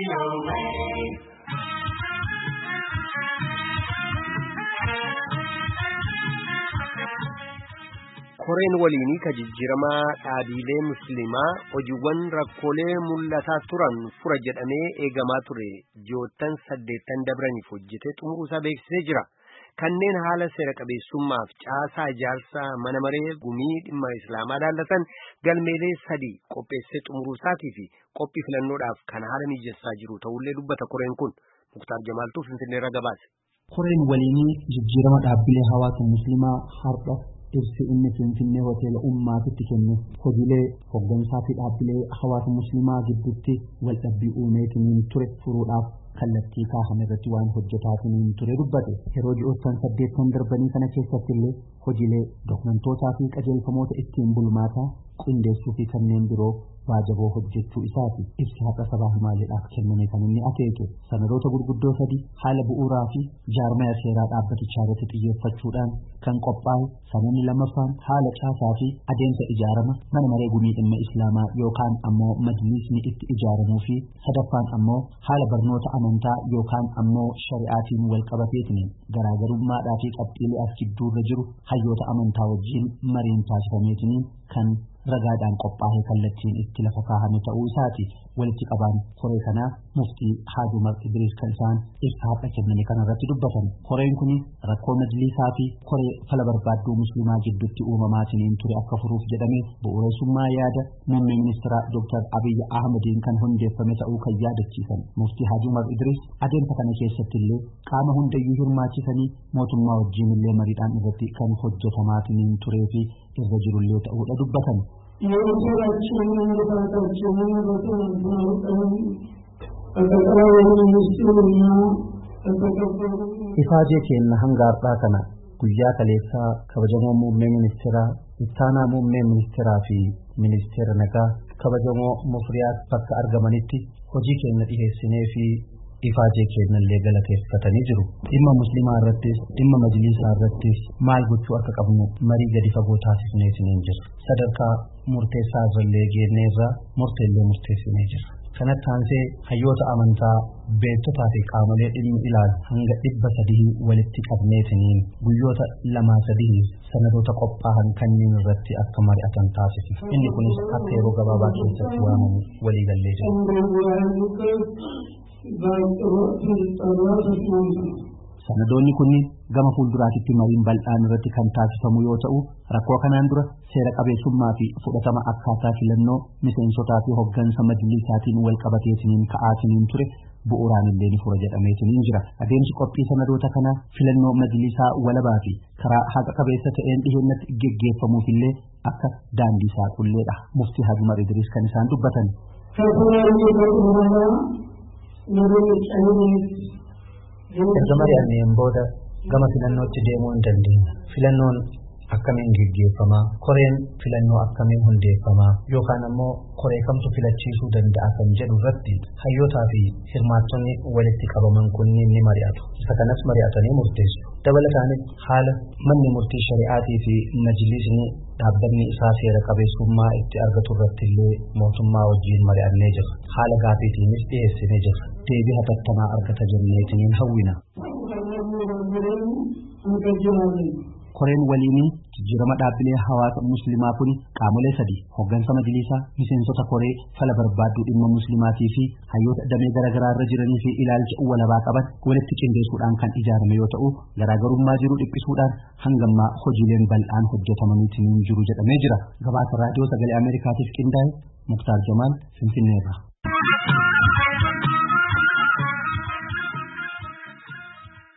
koreen waliinii ka jijjiiramaa dhaabilee musliimaa hojiiwwan rakkoolee mul'ataa turan fura jedhamee eegamaa ture ji'oottan 8 dabraniif hojjetee xumuruusaa beeksisee jira. Kanneen haala seera qabeessummaaf caasaa ijaarsaa mana maree gumii dhimma islaamaa daallatan galmeelee 3 qopheessee xumuruusaatii fi qophii filannoodhaaf kan haala mijeessaa jiru ta'ullee dubbata koreen kun. Muktaar Jamaaltuu Finfinneerra gabaase. Koreen waliinii jijjiirama dhaabbilee hawaasa musliimaa har'a ibsi inni Finfinnee hoteela Ummaatitti kenne hojiilee hooggansaa fi dhaabbilee hawaasa musliimaa gidduutti waldhabbii uumeetiin ture furuudhaaf kallattii kaa'ame irratti waan hojjetaatiin ture dubbate. Yeroo ji'oottan 8 darbanii kana keessatti illee hojiilee dokumentootaa fi qajeelfamoota ittiin bulmaataa qindeessuu fi kanneen biroo waajaboo hojjechuu isaati. Ibsi haqa sabaa himaaleedhaaf kenname kan inni akeeke sanadoota gurguddoo 3 haala bu'uuraa fi jaarmaya seeraa dhaabbatichaa irratti xiyyeeffachuudhaan kan qophaa'e. Sanadni lammaffaan haala caasaa fi adeemsa ijaarama mana maree gumii dhimma islaamaa yookaan ammoo majlisni itti ijaaramuu fi sadaffaan ammoo haala barnoota amantaa yookaan ammoo shari'aatiin wal qabateetiin garaagarummaadhaa fi qabxiilee as gidduurra jiru hayyoota amantaa wajjin mariin taasifameetiin kan ragaadhaan qophaa'ee kallattiin itti lafa kaa'ame ta'uu isaati. Walitti qabaan koree kanaa muftii Haaji Umar Idriis kan isaan ibsa haqa kenname kanarratti dubbatan. Koreen kun rakkoo majlisaa fi koree fala barbaadduu musliimaa gidduutti uumamaatiin ture akka furuuf jedhamee bu'uureessummaa yaada muummee ministeera Dr. Abiy Ahmediin kan hundeeffame ta'uu kan yaadachiisan. Muftii Haaji Umar Idriis adeemsa kana keessatti illee qaama hundayyuu hirmaachisanii mootummaa wajjin illee mariidhaan irratti kan hojjetamaatiin turee fi irra jirullee ta'uudha dubbatan. Ifaajee keenya hangaarraa kana guyyaa kaleessaa kabajamoo muummee ministeeraa ittaanaa muummee ministeeraa fi ministeera nagaa kabajamoo mufriyaat bakka argamanitti hojii keenya dhiheessinee fi ifaajee keenya illee galateeffatanii jiru. Dhimma musliimaa irrattis dhimma majlisaa irrattis maal gochuu akka qabnu marii gadi fagoo taasifneetiin jira. Sadarkaa murteessaa irrallee geenneerraa murteellee murteessinee jira. Kanatti aansee hayyoota amantaa beektotaa fi qaamolee dhimmi ilaalu hanga 300 walitti qabneetiin guyyoota 2-3 sanadoota qophaa'an kanneen irratti akka mari'atan taasifne. Inni kunis akka yeroo gabaabaa keessatti waamamu waliigallee jira. Sanadoonni kunniin gama fuulduraatti mariin bal'aan irratti kan taasifamu yoo ta'u rakkoo kanaan dura seera qabeessummaa fi fudhatama akkaataa filannoo miseensotaa fi hoggansa majlisaatiin wal qabateetiin ka'aatiin ture bu'uuraan illee ni fura jedhameetiin jira. Adeemsi qophii sanadoota kanaa filannoo majlisaa walabaa fi karaa haqa qabeessa ta'een dhiheenyatti geggeeffamuuf illee akka daandii saaqulleedha. Muftii Haaji Umar Idriis kan isaan dubbatan. Erga mari'anneen booda gama filannootti deemuu hin dandeenya. Filannoon akkamiin geggeeffamaa? Koreen filannoo akkamiin hundeeffamaa? Yookaan ammoo koree kamtu filachiisuu danda'a kan jedhu irratti hayyootaa fi hirmaattonni walitti qabaman kunniin ni mari'atu. Isa kanas mari'atanii murteessu. Dabalataanis haala manni murtii shari'aatii fi majlisni dhaabbanni isaa seera qabeessummaa itti argatu irratti illee mootummaa wajjin mari'annee jira. Haala gaafiitiinis dhiyeessinee jira. Deebii hatattamaa argata jenneetiin hawwina. Koreen waliinii jijjiirama dhaabbilee hawaasa musliimaa kun qaamolee 3 hoggansa majlisaa miseensota koree fala barbaadduu dhimma musliimaatii fi hayyoota damee garaagaraa irra jiranii fi ilaalcha walabaa qaban walitti qindeessuudhaan kan ijaarame yoo ta'u garaagarummaa jiru dhiphisuudhaan hangammaa hojiileen bal'aan hojjetamaniitiin jiru jedhamee jira. Gabaasa raadiyoo sagalee Ameerikaatiif qindaa'e Muktaar Jamaal Finfinneerra.